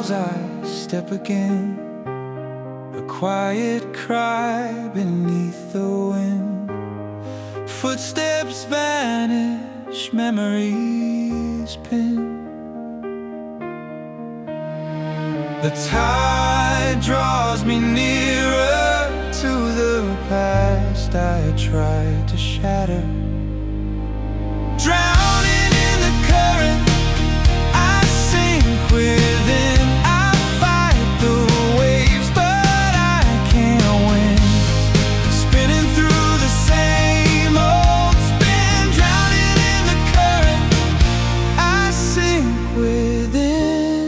walls I step again, a quiet cry beneath the wind. Footsteps vanish, memories pin. The tide draws me nearer to the past I tried to shatter. Drowning in the current, I sink within. I fight the waves, but I can't win. Spinning through the same old spin. Drowning in the current, I sink within.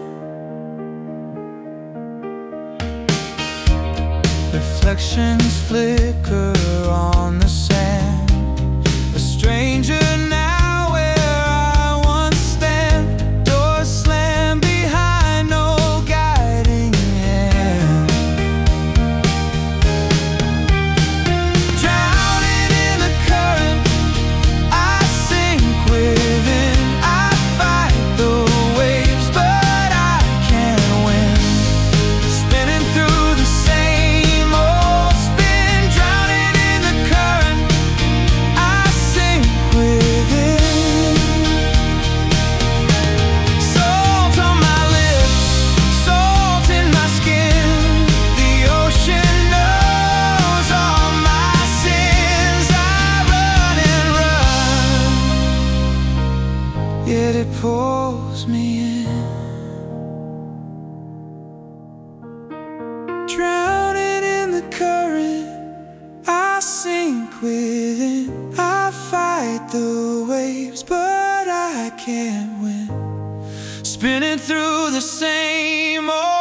Reflections flicker on the sand. A stranger now where I once stand. Doors slam behind, no guiding hand. Drowning in the current, I sink within. I fight the waves, but I can't win. Spinning through the same old spin. Drowning in the current, I sink within. Salt on my lips, salt in my skin. The ocean knows all my sins. I run and run, yet it pulls me in. Drowning in the current, I sink within. I fight the waves, but I can't win. Spinning through the same old